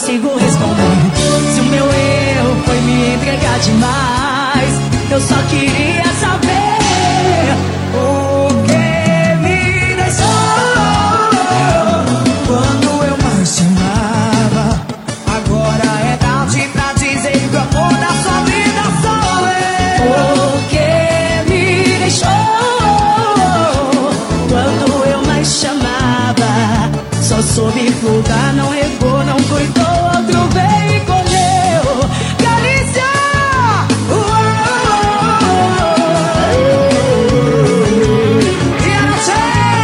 consigo responder. Se o meu erro foi me entregar demais, eu só queria saber o que me deixou quando eu mais te amava. Agora é tarde pra dizer que o amor da sua vida sou eu. O que me deixou quando eu mais te amava. Só soube flutar, não recuou, não cuidou, outro veio e colheu. Galícia! E a noite!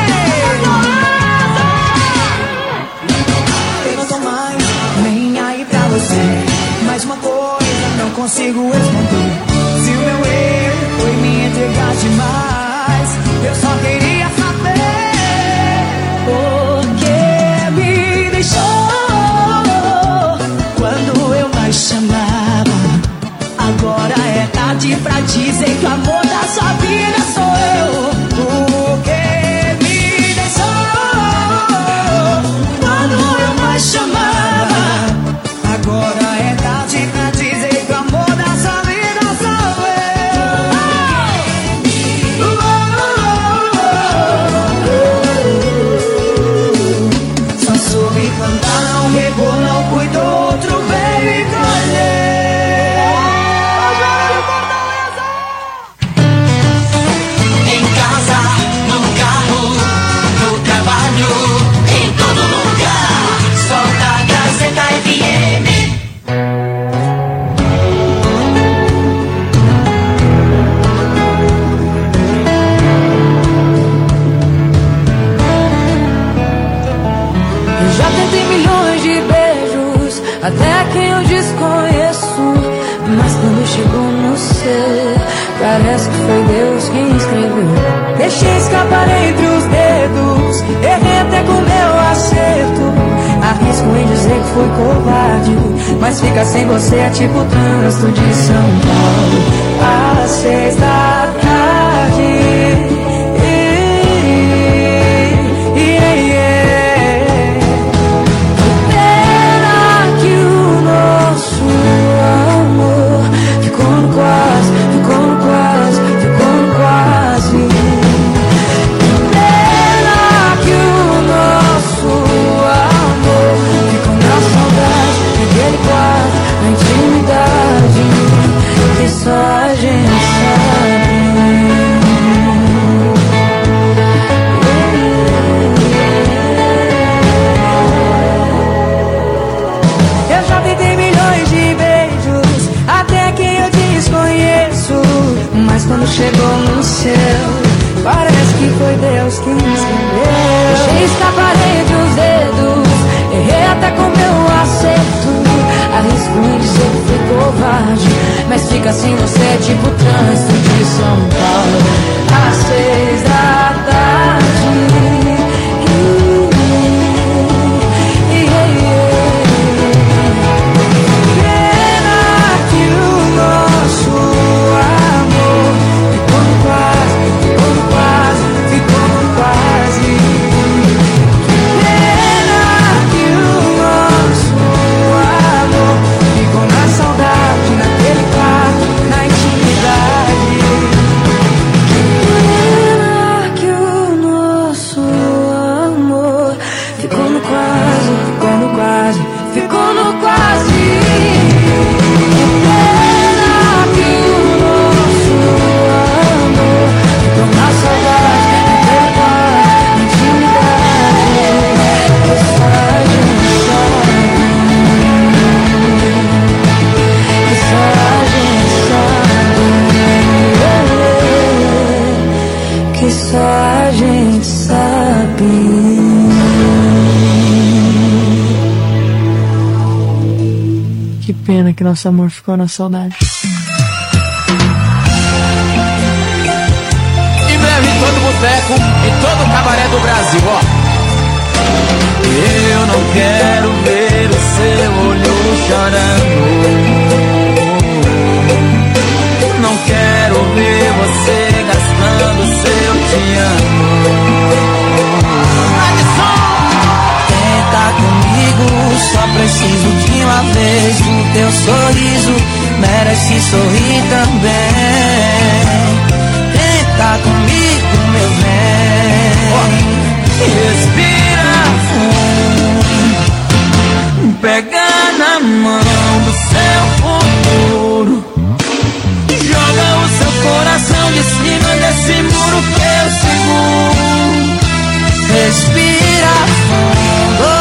Eu não tô mais nem aí pra você. Mais uma coisa não consigo responder. Se o meu erro foi me entregar demais, eu só queria saber o que me deixou quando eu mais chamava. Agora é tarde pra dizer que o amor da sua vida sou eu. O que me deixou quando eu mais chamava. Agora é tarde pra dizer que o amor da sua vida sou eu. Só soube cantar, não regou, não cuidou, outro veio e colheu. Em casa, no carro, no trabalho, em todo lugar, solta a Gazeta FM. Eu já tentei milhões de beijos, até quem eu desconheço, mas quando chegou no seu, parece que foi Deus quem escreveu. Deixei escapar entre os dedos, errei até com meu acerto. Arrisco em dizer que fui covarde, mas ficar sem você é tipo o trânsito de São Paulo às 6 da tarde. Só a gente sabe. Eu já tentei milhões de beijos, até quem eu desconheço, mas quando chegou no céu, parece que foi Deus quem escreveu. Deixei escapar entre os dedos, errei até com meu acerto. Arrisco em dizer que fui covarde, mas fica sem você é tipo o trânsito de São Paulo às 6 da tarde. Pena que o nosso amor ficou no quase, ficou no quase, ficou no quase. Pena que o nosso amor ficou na saudade, naquele quarto, na intimidade. Pena que o nosso amor ficou no quase, ficou no quase, ficou no quase. Pena que o nosso amor ficou na saudade, naquele quarto, na intimidade. Que só a gente sabe. Que só a gente sabe. Que só a gente sabe. Que pena que nosso amor ficou na saudade. Em breve em todo boteco, em todo cabaré do Brasil, ó. Eu não quero ver o seu olho chorando. Não quero ver você gastando seu te amo. Tenta comigo, só preciso de sorriso merece sorrir também. Tenta comigo, meu bem. Respira fundo, pega na mão do seu futuro, joga o seu coração de cima desse muro que eu seguro. Respira fundo,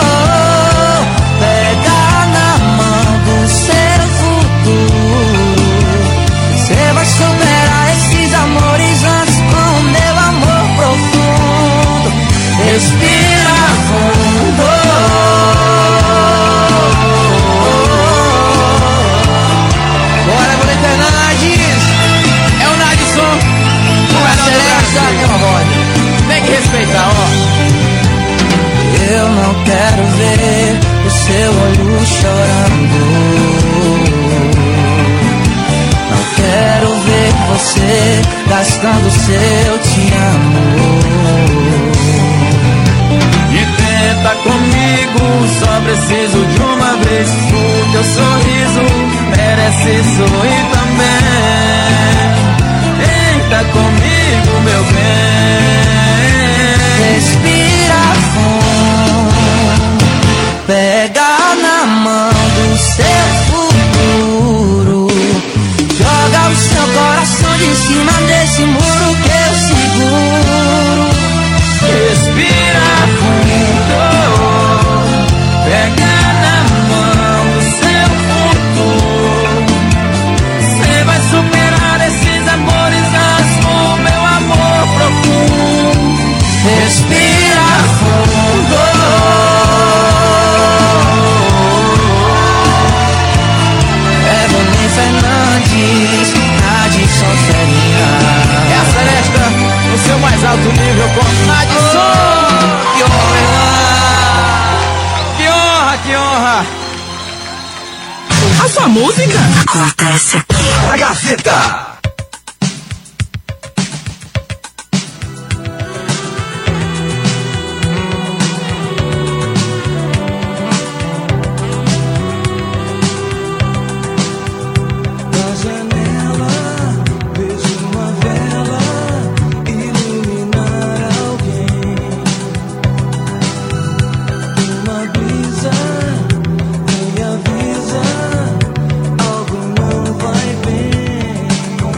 pega na mão do seu futuro. Você vai superar esses amores antes com o meu amor profundo. Respira fundo. Bora, Bonita Nades! É o Nadson! O melhor do Brasil! Tem que respeitar, ó! Eu não quero ver o seu olho chorando. Não quero ver você gastando seu te amo. E tenta comigo, só preciso de uma vez. O teu sorriso merece sorrir também. Tenta comigo, meu bem. Respira fundo, pega na mão do seu futuro, joga o seu coração de cima desse muro que eu seguro. Respira fundo, pega na mão do seu futuro. Você vai superar esses amores antes com o meu amor profundo. Respira fundo. É Bonnie Fernandes, Nadson Ferinha. É a Celesta, no seu mais alto nível com Nadson! Que honra! Que honra, que honra! A sua música acontece aqui na Gazeta. Avisa, algo não vai bem.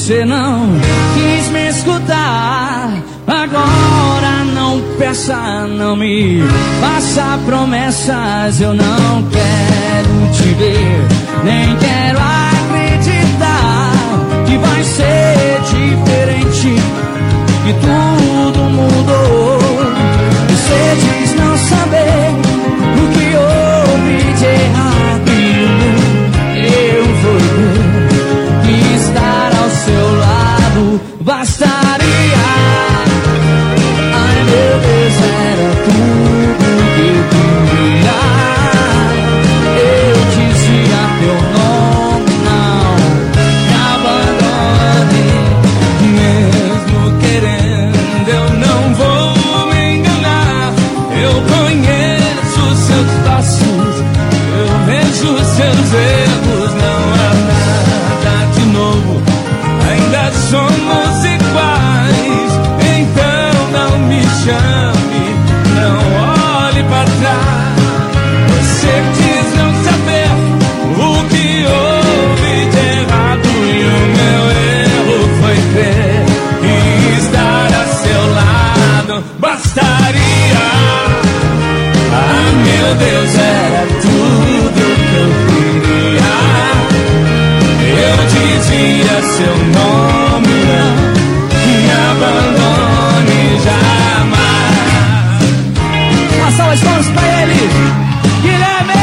você não quis me escutar. Agora não peça, não me faça promessas. Eu não quero te ver, nem quero acreditar que vai ser diferente, que tudo mudou. Você diz não saber o que houve de errado, eu vou ver que estar ao seu lado bastaria. Ai meu Deus, era tudo que eu queria. Eu dizia teu nome, não me abandone. Mesmo querendo, eu não vou me enganar. Eu conheço seus passos, eu vejo seus erros. Não há nada de novo, ainda somos iguais. Então não me chame, não olhe para trás. Você diz não saber o que houve de errado, e o meu erro foi crer e estar a seu lado bastaria. Ah, meu Deus, era tudo que eu queria. Eu dizia seu nome, não me abandone jamais. Uma salva de palmas pra ele, Guilherme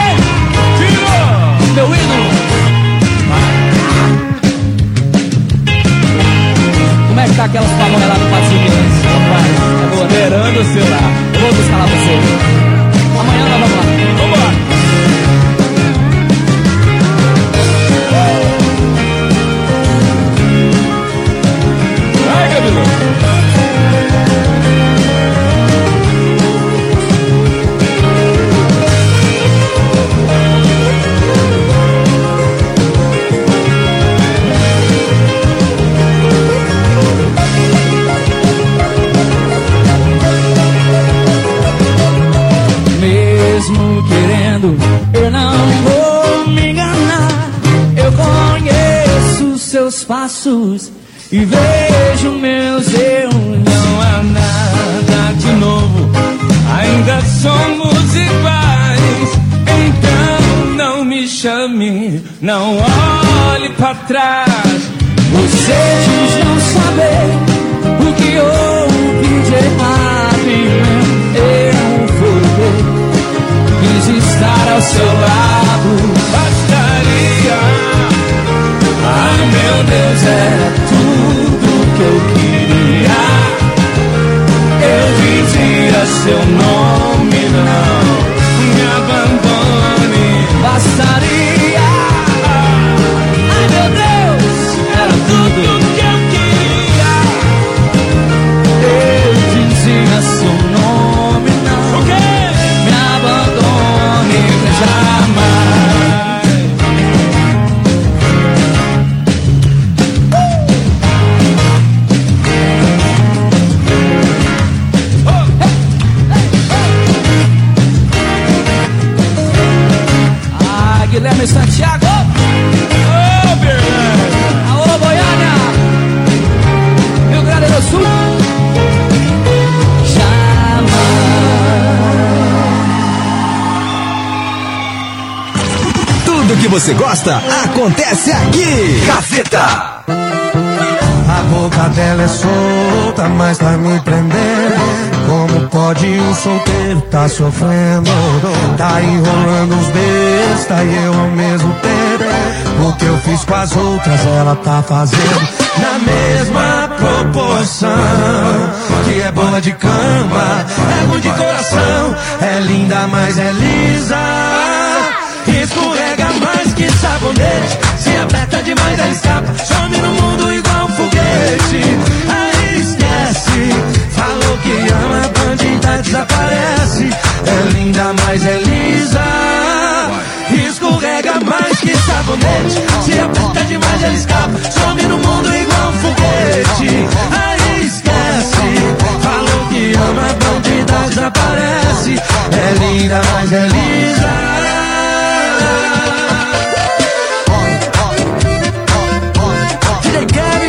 Tiro, meu ídolo. Como é que tá aquelas pamonhas lá no Patinho Minas, rapaz? Tá moderando o celular. Eu vou buscar lá você. Amanhã nós vamos lá. Vamos lá. Ai, Gabriel. Mesmo querendo, eu não vou me enganar. Eu conheço seus passos e vejo meus erros. Não há nada de novo, ainda somos iguais. Então não me chame, não olhe para trás. Você diz não saber o que houve de errado, e eu fui ver. Quis estar ao seu lado bastaria. Ah, meu Deus, era tudo que eu queria. Eu dizia seu nome, não me abandone, bastaria. Ai, meu Deus, era tudo que eu queria. Eu dizia seu nome, não me abandone jamais. Guilherme Santiago, ô Bernardo, alô Goiânia, Rio Grande do Sul, jamais. Tudo que você gosta acontece aqui. Gazeta. A boca dela é solta, mas tá me prendendo. Como pode um solteiro tá sofrendo? Tá enrolando os besta e eu ao mesmo tempo. O que eu fiz com as outras ela tá fazendo na mesma proporção. Que é boa de cama, é ruim de coração. É linda, mas é lisa. Escorrega mais que sabonete. Se aperta demais ela escapa. Some no mundo igual um foguete. Aí esquece. Falou que ama, a bandida desaparece. É linda, mas é lisa. Escorrega mais que sabonete. Se aperta demais ela escapa. Some no mundo igual um foguete. Aí esquece. Falou que ama, a bandida desaparece. É linda, mas é lisa. DJ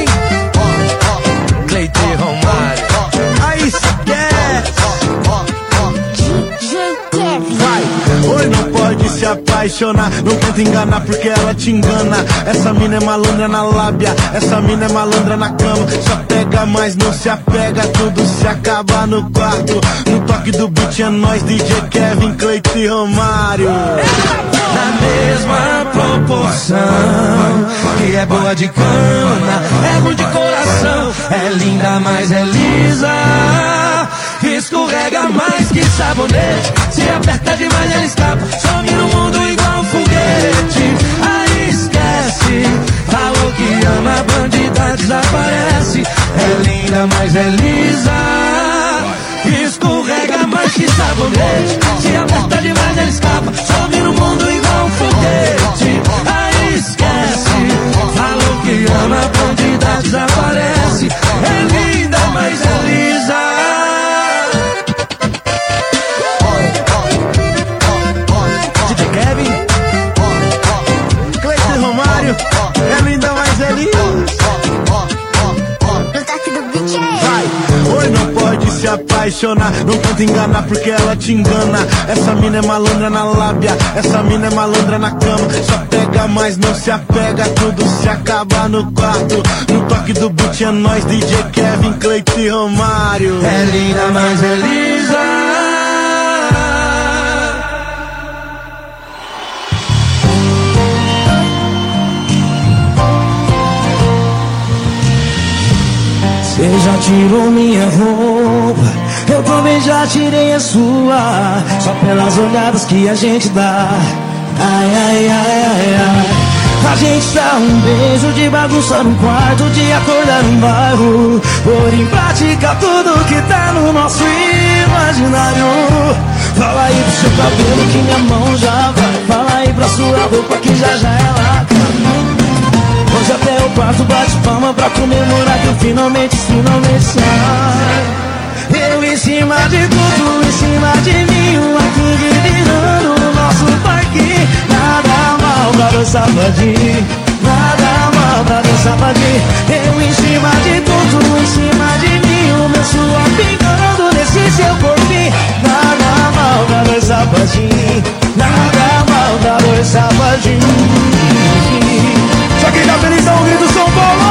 apaixonar, não tenta enganar porque ela te engana. Essa mina é malandra na lábia, essa mina é malandra na cama. Só pega, mas não se apega, tudo se acaba no quarto. No toque do beat é nós, DJ Kevin, Cleiton e Romário. Na mesma proporção, que é boa de cama, é ruim de coração. É linda, mas é lisa, escorrega mais que sabonete. Se aperta demais ela escapa, some no mundo igual um foguete. Aí esquece, falou que ama, bandida desaparece. É linda, mas é lisa, escorrega mais que sabonete. Se aperta demais ela escapa, some no mundo igual um foguete. Aí esquece, falou que ama, bandida desaparece. É linda, mas é lisa. DJ Kevin, Cleiton e Romário. É linda, mas é lisa. Vai, oi, não pode se apaixonar, não tenta enganar porque ela te engana. Essa mina é malandra na lábia, essa mina é malandra na cama. Só pega, mas não se apega, tudo se acaba no quarto. No toque do beat é nós, DJ Kevin, Cleiton e Romário. É linda, mas é lisa. Você já tirou minha roupa, eu também já tirei a sua. Só pelas olhadas que a gente dá. Ai, ai, ai, ai, ai. A gente dá um beijo de bagunça no quarto, de acordar no bairro, pôr em prática tudo que tá no nosso imaginário. Fala aí pro seu cabelo que minha mão já vai. Fala aí pra sua roupa que já já ela caminha. Hoje até o quarto bate palma pra comemorar que eu finalmente sai. Eu em cima de tudo, em cima de mim, aqui virando no nosso parque. Nada mal pra dançar safadinho, nada mal pra dançar safadinho. Eu em cima de tudo, em cima de mim, o meu suor pingando nesse seu corpinho. Nada mal pra dançar safadinho, nada mal pra dançar safadinho. Só quem tá feliz dá um grito, São Paulo!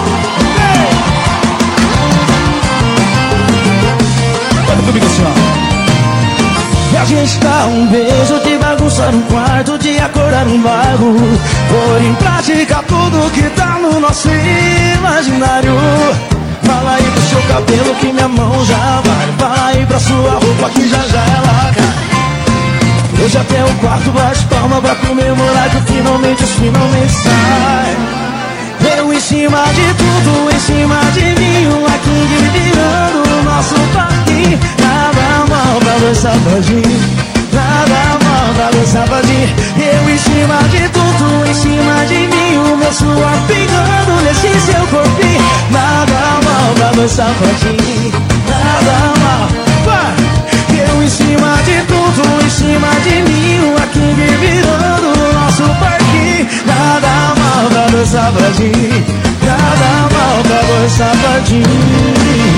Olha comigo assim, ó. E a gente dá um beijo de bagunça no quarto, de acordar no bairro, pôr em prática tudo que tá no nosso imaginário. Fala aí pro seu cabelo que minha mão já vai. Fala aí pra sua roupa que já já ela cai. Hoje até o quarto bate palma pra comemorar que finalmente sai. Eu em cima de tudo, em cima de mim, aqui virando o nosso parque. Nada mal pra dançar safadinho, nada mal pra dançar safadinho. Eu em cima de tudo, em cima de mim, o meu suor pingando nesse seu corpinho. Nada mal pra dançar safadinho, nada mal. Vai! Eu em cima de tudo, em cima de mim, aqui virando o nosso parque. Nada mal pra dançar safadinho, nada mal pra dançar safadinho.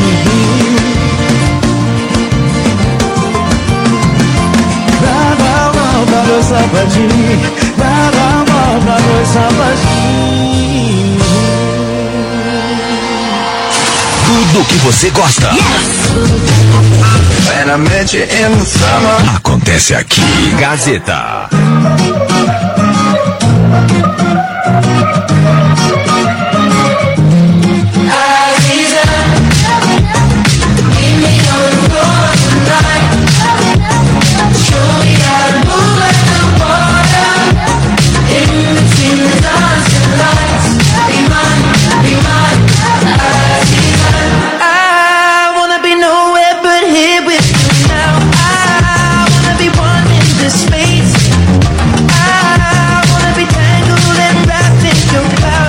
Nada mal pra dançar safadinho, nada mal pra dançar safadinho. Tudo que você gosta. When I met you in the summer. Acontece aqui. Gazeta. Space. I wanna be tangled and wrapped in your cloud.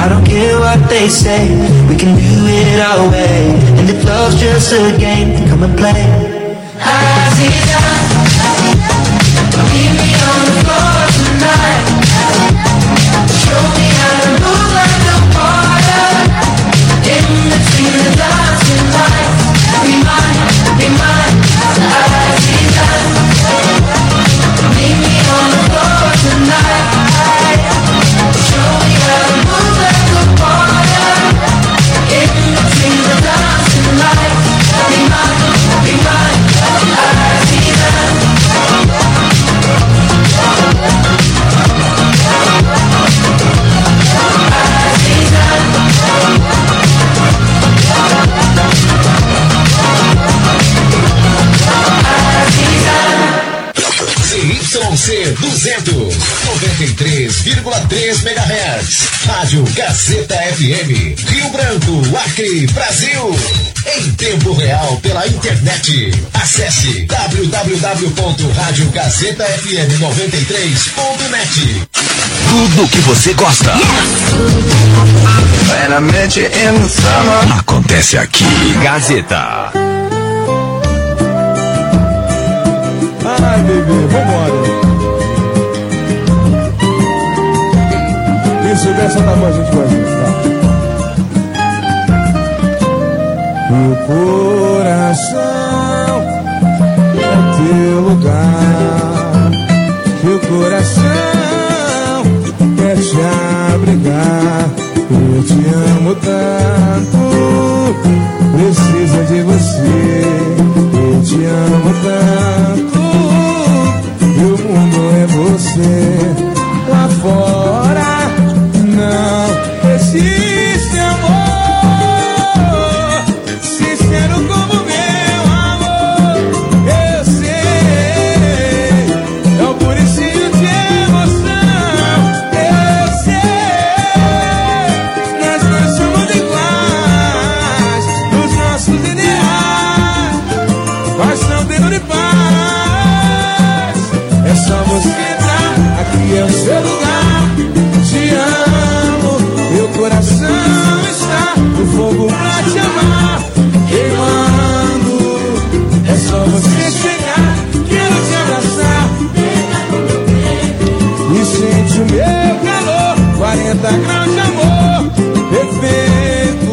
I don't care what they say, we can do it our way. And if love's just a game, come and play. Aziza, meet me on the floor tonight. Show me how to move like the water. In between the dancing lights. Be mine, Aziza. Meet me on the floor tonight. Show me how to move like the water. In between the dancing lights. Be mine, Aziza. ZYC 200, 93,3 MHz. Rádio Gazeta FM, Rio Branco, Acre, Brasil. Em tempo real pela internet. Acesse www.radiogazetafm93.net. Tudo que você gosta. Acontece aqui. Gazeta. Ai, bebê, vambora. Isso, dessa da voz, a gente vai junto, tá? O coração é teu lugar. Que o coração quer te abrigar. Eu te amo tanto, precisa de você. Eu te amo tanto, e o mundo é você. Lá fora não existe amor sincero como meu amor. Eu sei, é o puricinho de emoção. Eu sei, nós dois somos iguais. Os nossos ideais, paixão dentro de paz. É só você entrar, aqui é o seu lugar. Te amo, meu coração está no fogo pra te amar, queimando. É só você chegar, quero te abraçar. E sente o meu calor, 40 graus de amor, perfeito.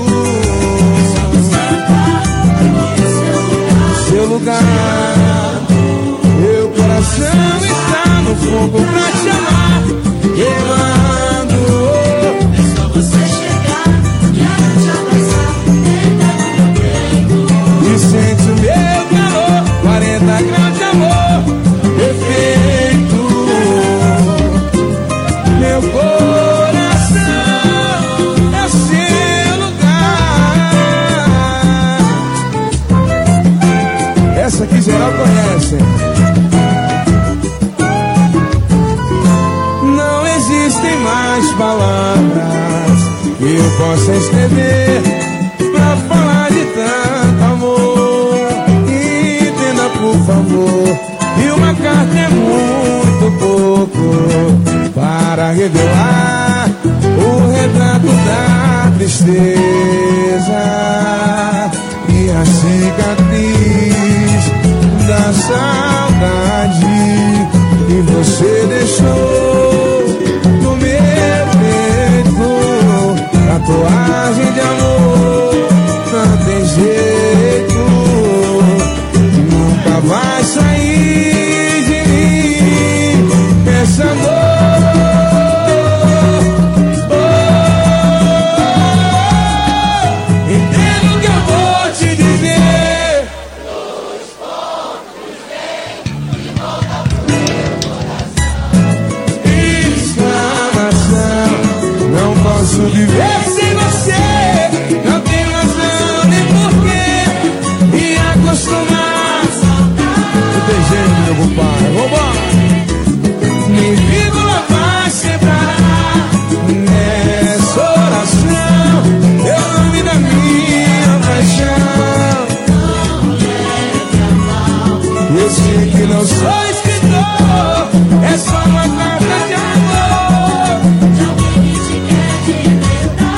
Seu lugar, meu coração está no fogo pra te amar, queimando. É só você chegar, quero te abraçar, dentro do meu peito. E sente o meu calor, 40 graus de amor, perfeito. Meu coração é seu lugar. Essa aqui geral conhece. Existem mais palavras que eu possa escrever pra falar de tanto amor. Entenda, por favor, que uma carta é muito pouco para revelar o retrato da tristeza e a cicatriz da saudade que você deixou. Tatuagem de amor, não tem jeito, nunca vai sair de mim essa dor. Entendo o que eu vou te dizer. 2 pontos vem e volta pro meu coração. Exclamação, não posso viver sem você. Não tenho razão nem porquê me acostumar. Não tem jeito, meu compadre, vambora. Nem vírgula vai separar nessa oração. Eu nome da minha paixão. Eu sei que não sou escritor, é só uma carta de amor. De alguém que te quer de verdade.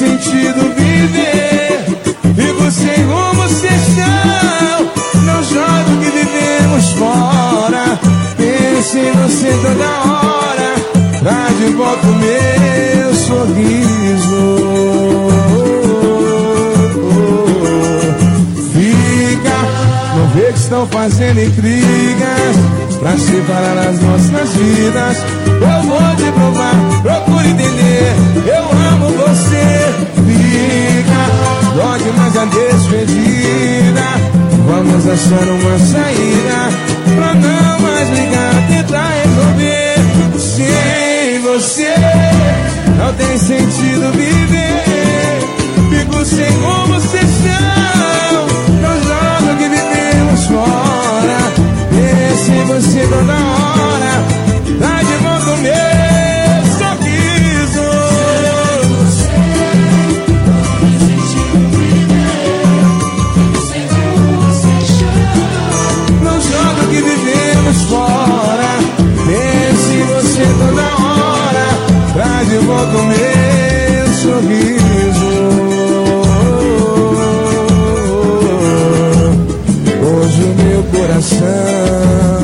sentido viver. Vivo sem rumo, sessão. Não jogo o que vivemos fora. Penso em você toda hora. Traz de volta o meu sorriso. Fica, não vê que estão fazendo intrigas pra separar as nossas vidas. Eu vou te provar, procure entender. Eu amo você. Fica, pode mais a despedida. Vamos achar uma saída pra não mais ligar, tentar resolver. Sem você não tem sentido viver. Fico sem rumo, sessão. Não jogo que vivemos fora. Penso em você toda hora. Dá de volta o meu sorriso. Não jogo que vivemos fora. Penso em você toda hora. Traz de volta o meu sorriso. Hoje o meu coração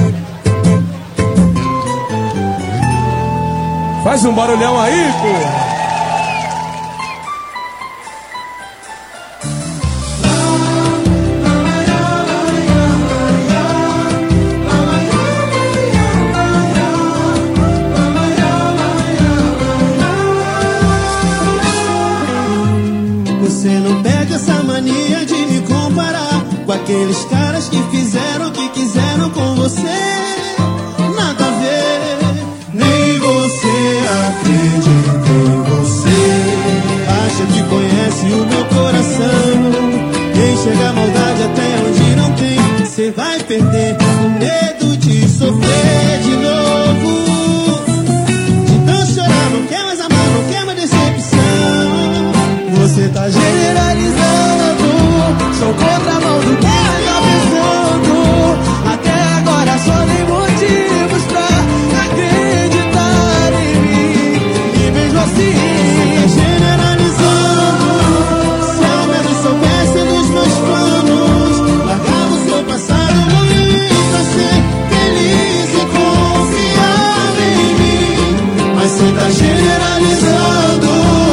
faz um barulhão aí, pô. Você não perde essa mania de me comparar com aqueles caras que fizeram o que quiseram com você. Nada a ver, nem você acredita em você. Acha que conhece o meu coração. Enxerga a maldade até onde não tem. Você vai perder o medo de sofrer de novo. De tanto chorar, não quer mais amar, não quer mais decepção. Você tá generalizando. Sou contramão do que anda pensando. Até agora só tem motivos pra acreditar em mim. E mesmo assim você tá generalizando. Se ao menos soubesse dos meus planos, largava o seu passado ruim pra ser feliz e confiar em mim. Mas você tá generalizando.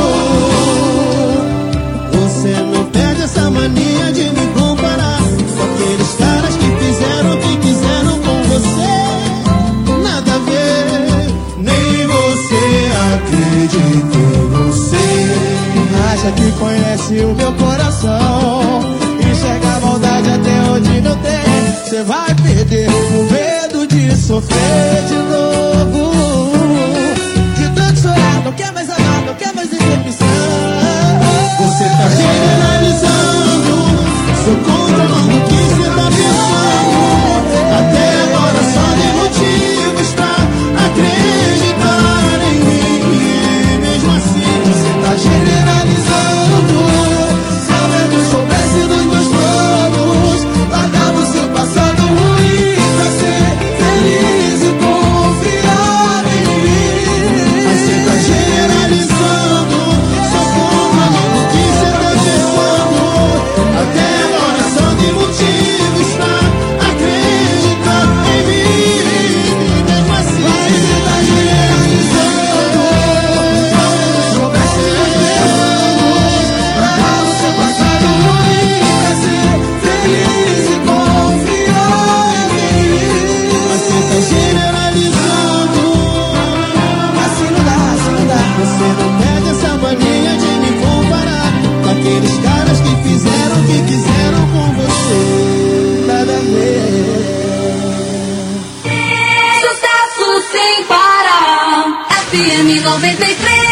Você não perde essa mania de me comparar com aqueles caras que fizeram o que quiseram com você. Nada a ver, nem você acredita em você. Acha que conhece o meu coração. Enxerga a maldade até onde não tem. Você vai perder o medo de sofrer de novo. De tanto chorar, não quer mais amar, não quer mais decepção. Você tá generalizando. Sou contramão do que você tá pensando. Até agora só tem motivos pra acreditar em mim. E mesmo assim você tá generalizando. Se ao menos soubesse dos meus planos, largava o seu passado ruim pra ser feliz e confiar em mim. Mas você tá generalizando. Sou contramão do que você tá pensando. Até agora só tem motivos pra acreditar em mim. Mesmo assim você tá generalizando. Soubesse dos meus planos, largava o seu passado ruim pra ser feliz e confiar em mim. Mas você tá generalizando. Assim não dá, assim não dá. Você não perde essa mania de me comparar com aqueles caras que fizeram o que quiseram com você. Nada a ver. Sucesso sem parar. FM 93.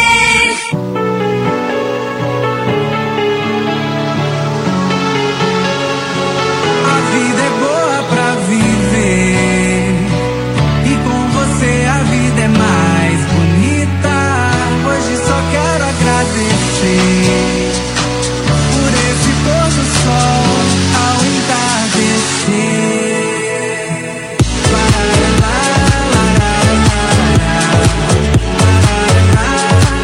A vida é boa pra viver, e com você a vida é mais bonita. Hoje só quero agradecer por esse pôr do sol ao entardecer. Larará, larará, larará, larará.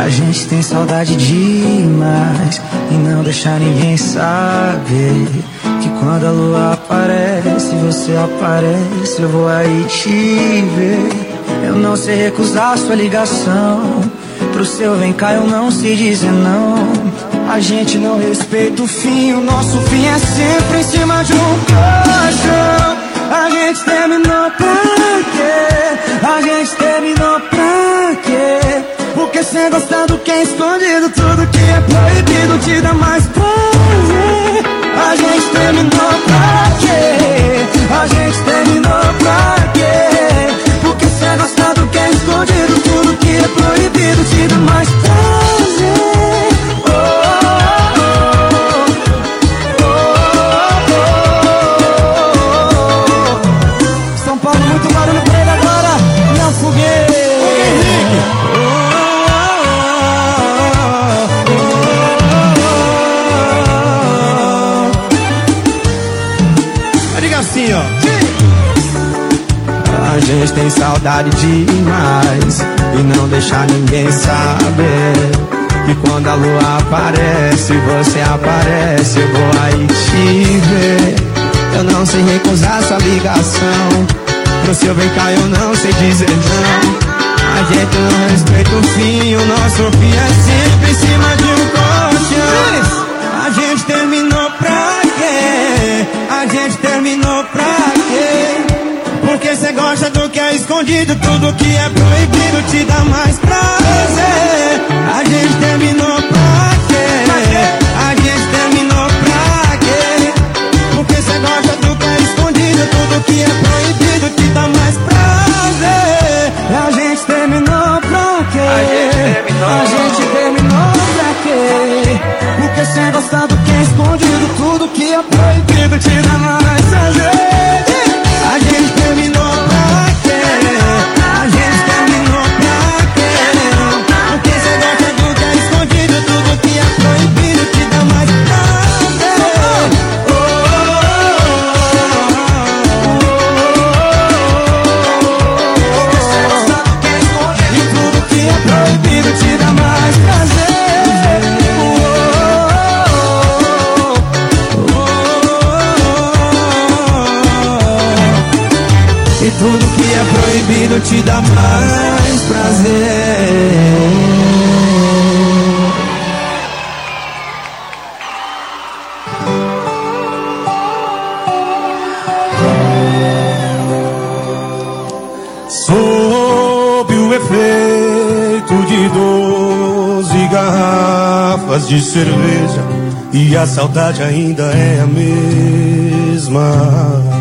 A gente tem saudade demais e não deixar ninguém saber que quando a lua aparece, você aparece, eu vou aí te ver. Eu não sei recusar sua ligação, pro seu vem cá eu não sei dizer não. A gente não respeita o fim, o nosso fim é sempre em cima de um colchão. A gente terminou pra quê? A gente terminou pra quê? Porque cê gosta do que é escondido, tudo que é proibido te dá mais prazer. A gente terminou pra quê? A gente terminou pra quê? Porque cê gosta do que é escondido, tudo que é proibido te dá mais prazer. São Paulo, muito barulho pra ele agora, não foguei. Assim, ó. A gente tem saudade demais e não deixar ninguém saber que quando a lua aparece, você aparece, eu vou aí te ver. Eu não sei recusar sua ligação, pro seu vem cá eu não sei dizer não. A gente não respeita o fim, o nosso fim é sempre em cima de um colchão. A gente terminou pra quê? A gente terminou pra quê? Porque cê gosta do que é escondido, tudo que é proibido te dá mais prazer. A gente terminou pra quê? A gente terminou pra quê? Porque cê gosta do que é escondido, tudo que é proibido te dá mais prazer. A gente terminou pra quê? A gente terminou pra quê? Porque cê gosta do que é escondido, tudo que é proibido te dá mais prazer. A gente terminou pra quê? A gente terminou pra quê? Porque cê gosta do que é escondido, tudo que é proibido te dá mais prazer. Porque cê gosta do que é escondido, e tudo que é proibido te dá mais prazer. E tudo que é proibido te dá mais prazer. Sob o efeito de 12 garrafas de cerveja, e a saudade ainda é a mesma.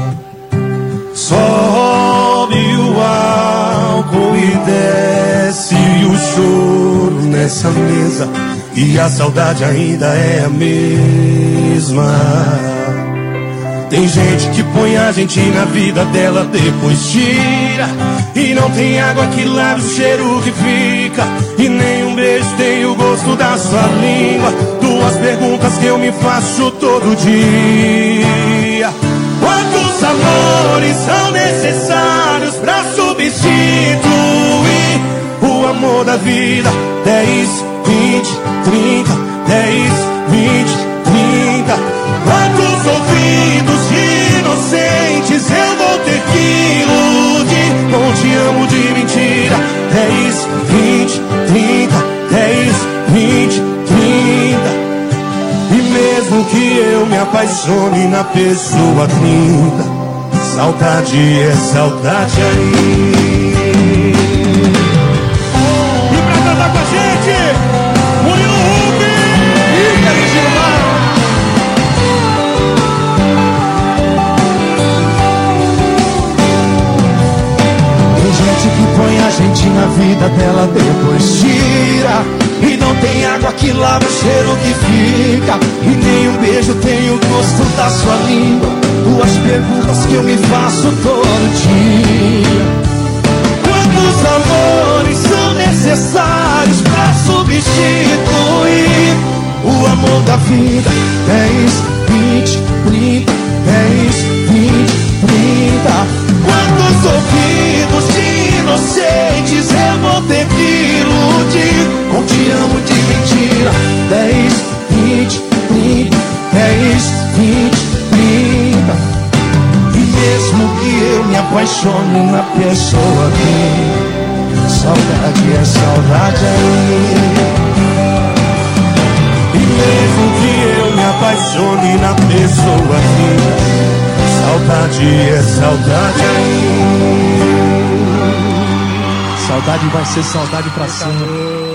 Sobe o álcool e desce o choro nessa mesa, e a saudade ainda é a mesma. Tem gente que põe a gente na vida dela, depois tira, e não tem água que lave o cheiro que fica, e nem um beijo tem o gosto da sua língua. Duas perguntas que eu me faço todo dia: quantos amores são necessários pra substituir o amor da vida? 10, 20, 30, 10, 20, 30. Quantos ouvidos inocentes eu vou ter que iludir com te amo de mentira? 10, 20, 30, 10, 20, 30. E mesmo que eu me apaixone na pessoa linda, saudade é saudade aí. E pra cantar com a gente, Murilo Huck e Carlos Gilmar. Tem gente que põe a gente na vida dela, depois tira, e não tem água que lava o cheiro que fica, e nem um beijo tem o gosto da sua língua. Duas perguntas que eu me faço todo dia: quantos amores são necessários pra substituir o amor da vida? 10, 20, 30, 10, 20, 30. Quantos ouvidos inocentes eu vou ter que iludir com te apaixone na pessoa que saudade é saudade aí. E mesmo que eu me apaixone na pessoa que saudade é saudade aí. Saudade vai ser saudade pra cima.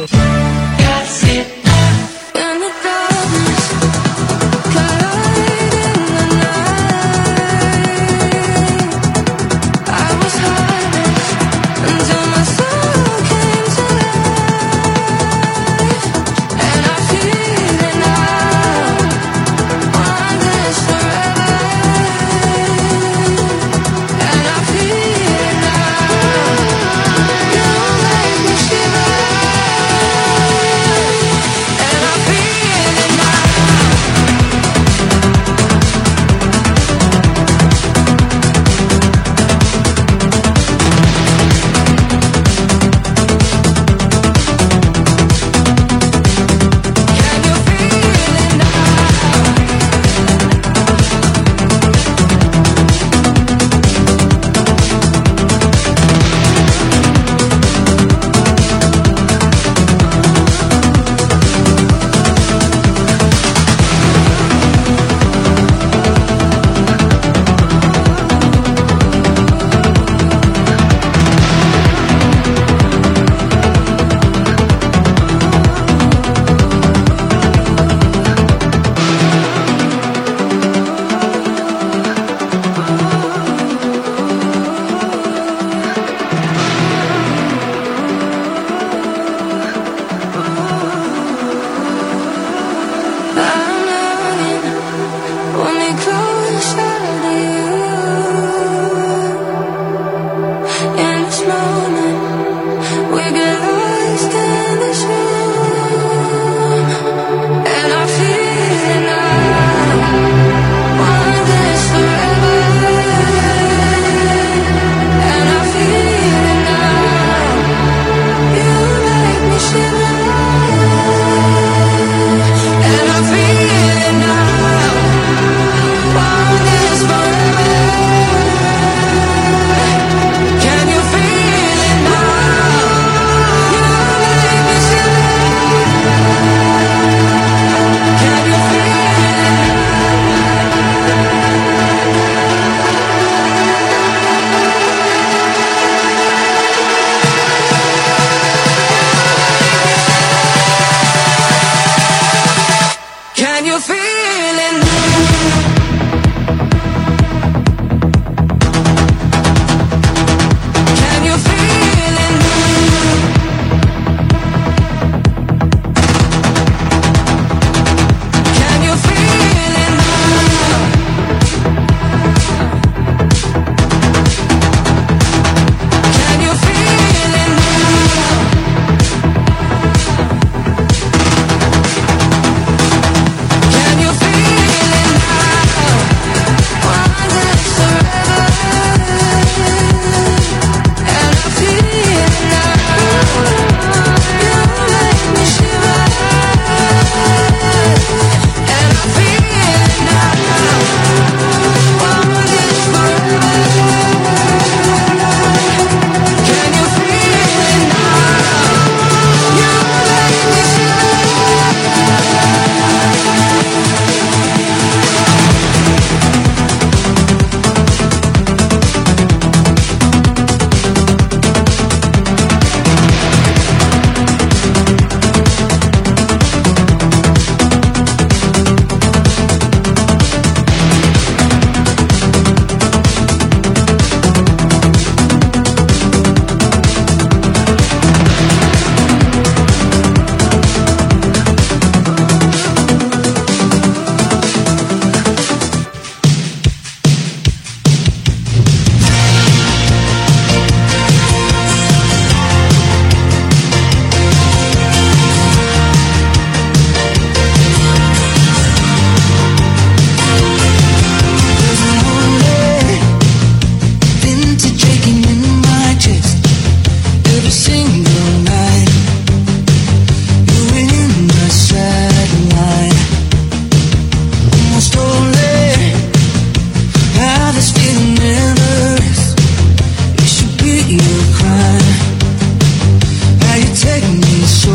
you cry. How you take me so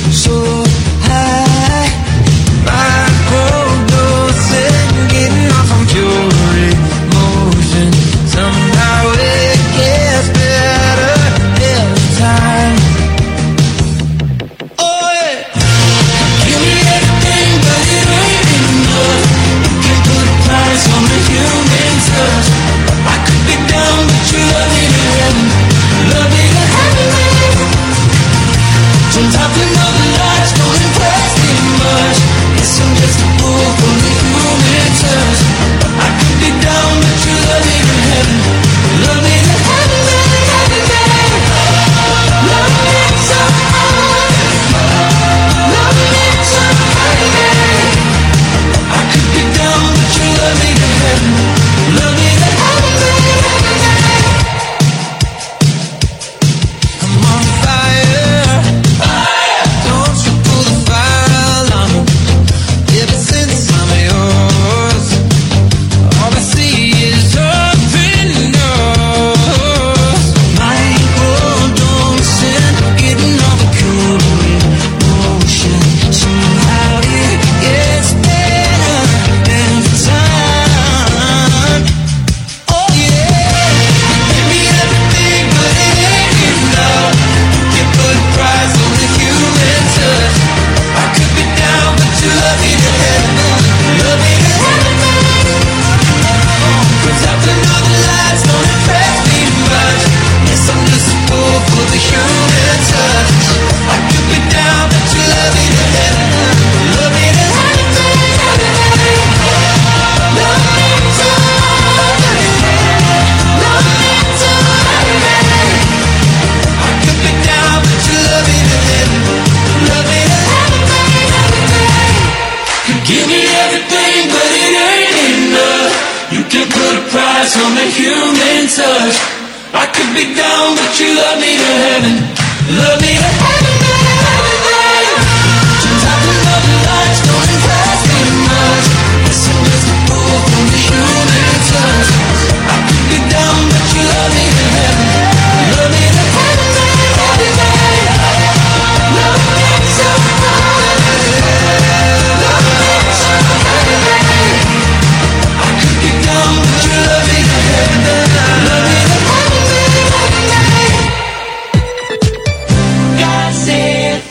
high. Microdosing, getting off on pure emotion. Somehow it gets better every time. Oh yeah. Give me everything, but it ain't enough. You can't put a price on the human touch. I could be down, but you love me to heaven. Love me to heaven. Sometimes you know the lights don't impress me much. Guess I'm just a fool for the human touch. I could be down, but you love me to heaven. Love me to heaven, heaven, heaven. Love me so hard. Love me so hard. I could be down, but you love me to heaven. Love me to heaven, heaven. I'm on fire. Don't you pull the fire alarm. Ever since I'm yours, all I see is open doors. Microdosing, getting all the cool emotion. Somehow it gets better every time. Oh yeah, give me everything, but it ain't enough. You can put a price on the human touch. I could be down, but you love me to heaven. Love me to heaven. Cause after all the lights don't impress me much. Yes, I'm just a fool for the human touch. I could be down, but you love me to heaven. Love me to heaven. Love me to heaven. Love me to heaven. I could be down, but you love me to heaven. Love me to heaven. Give me everything, but it ain't enough. You can put a price on the human touch. I could be down, but you love me to heaven. Love me to heaven. Sometimes I know the lights don't impress me much. Yes, I'm just a fool from the human touch. I could be down, but you love me to heaven. Love me to heaven. Love me so hard. Love me so hard. I could be down, but you love me to heaven. Love me to heaven. God said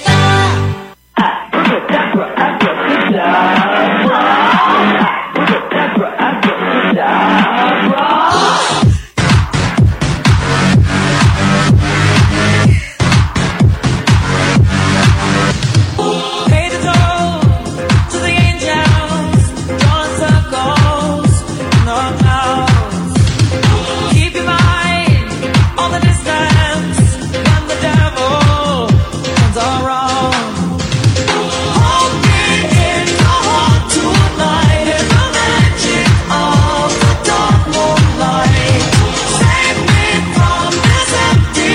pay the toll to the angels, drawing circles in the clouds. Keep your mind on the distance when the devil turns around. Hold me in your heart tonight in the magic of the dark moonlight. Save me from this empty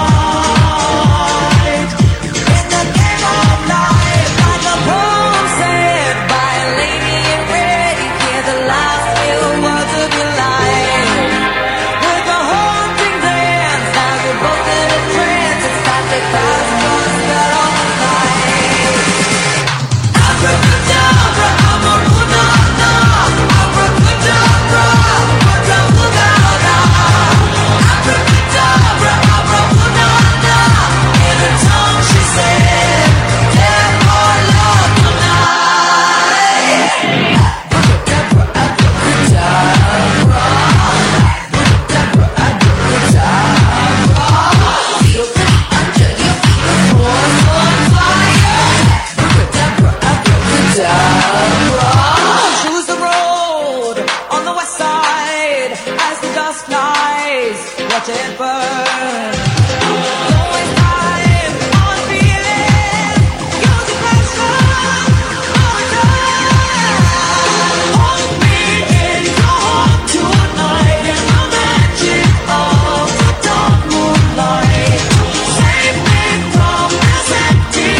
fight in the game of life. Like a poem said by a lady in red, hear the last few words of your life. With a haunting dance, now you're both in a trance. It's time to pass the spell of the night. Abracadabra, amarunana. Abracadabra, abracadabra. Abracadabra, amarunana. In a tongue she said, "Dead or love tonight." Abracadabra, abracadabra. Abracadabra, abracadabra. Feel free under your feet, the floor's on fire. Abracadabra, abracadabra. Choose the road on the west side as the dust flies. Watch it burn. Don't waste time on feeling. Use your passion for return. Hold me in your heart tonight in the magic of the dark moonlight. Save me from this empty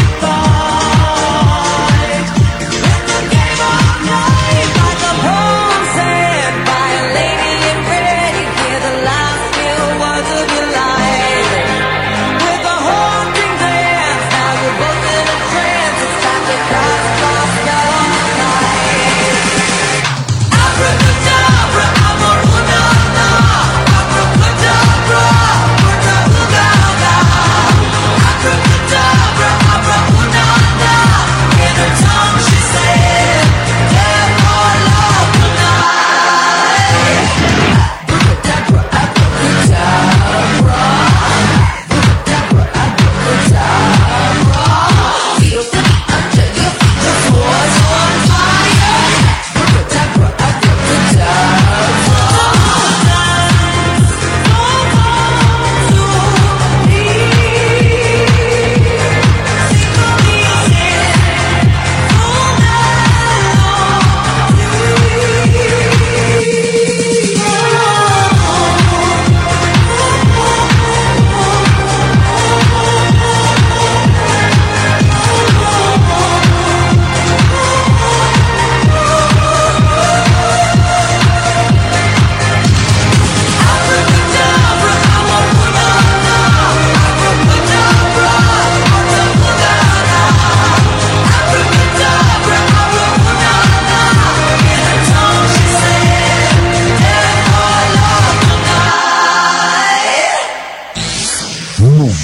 fight in the game of life. Like a poem said by a lady in red, hear the last few words of your life.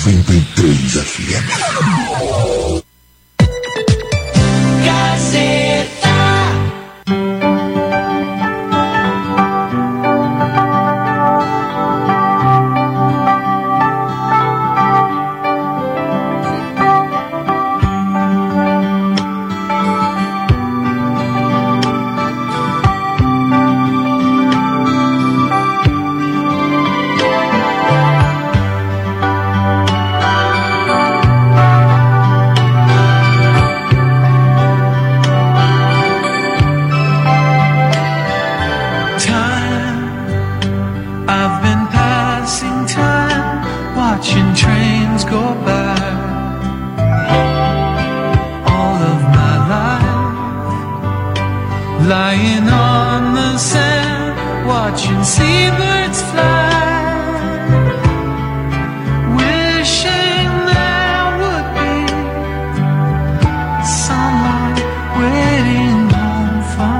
93 FM. Lying on the sand, watching seabirds fly, wishing there would be someone waiting home for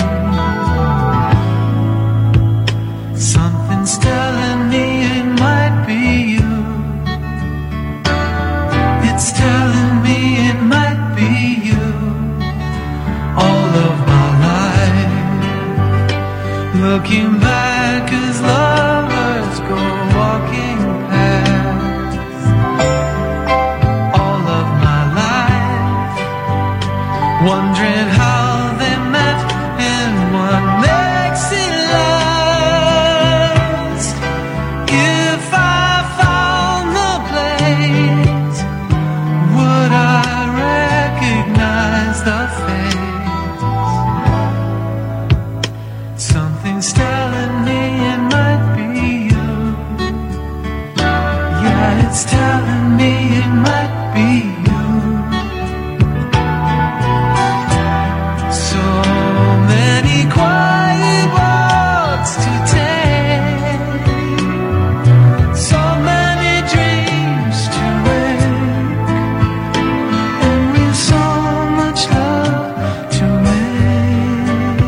me. Something's telling me it might be you. It's telling me it might be you. All of my looking back as lovers go walking past, all of my life, wondering how they met and what makes it last. If I found the place, would I recognize the face? Something's telling me it might be you. Yeah, it's telling me it might be you. So many quiet walks to take, so many dreams to wake, and with so much love to make.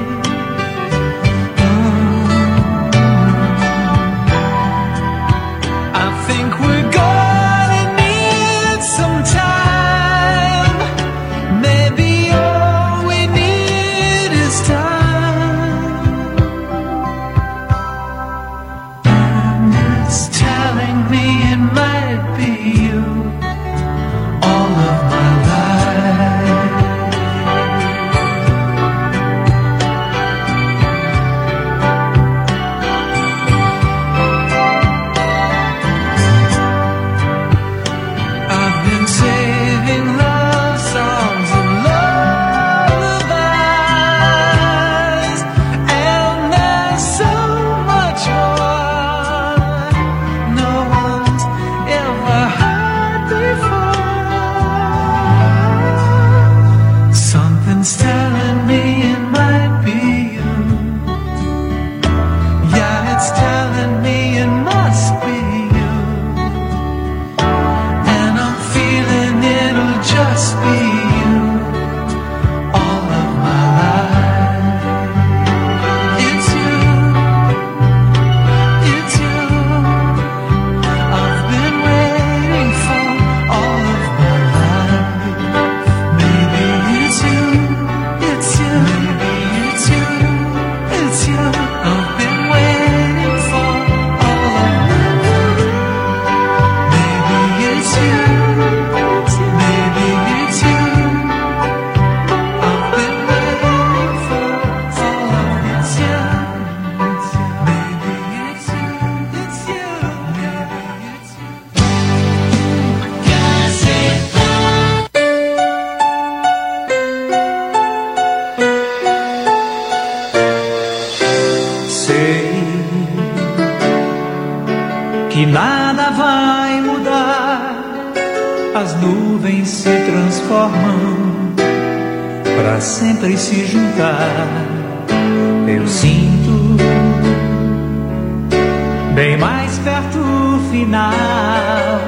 I think we're gonna need some time. Maybe all we need is time. And it's telling me it might be you. All of my life. I've been saving love songs and lullabies, and there's so much more no one's ever heard before. Something's telling me it might be you. Yeah, it's telling me it must be you. And I'm feeling it'll just be you. All of my life. It's you. It's you. I've been waiting for all of my life. Maybe it's you. It's you. Maybe it's you. It's you. I've been waiting for all of my life. Maybe it's you. Maybe it's you. I've been waiting for all of it's you. Maybe it's you. It's you. Maybe it's you. Sei que nada vai mudar, as nuvens se transformam pra sempre se juntar. Eu sinto bem mais perto o final.